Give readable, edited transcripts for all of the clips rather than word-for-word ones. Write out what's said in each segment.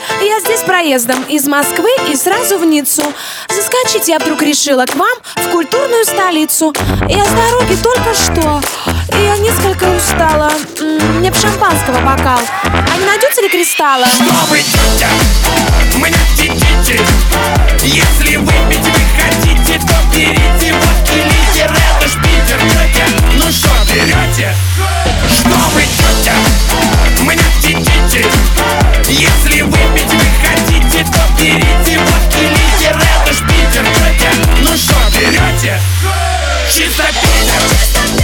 Я здесь проездом из Москвы и сразу в Ниццу. Заскочить я вдруг решила к вам в культурную столицу. Я с дороги только что, и я несколько устала. Мне б шампанского бокал. А не найдется ли кристалла? Что вы, тетя, мне теките? Если выпить вы хотите, то берите водки литер. Это ж Питер, тетя, ну что берете? Что вы, тетя, мне теките? Если выпить вы хотите, то берите водки литер. Это ж Питер, тетя, ну что берете? Чисто Питер.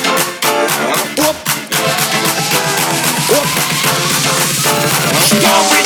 Что вы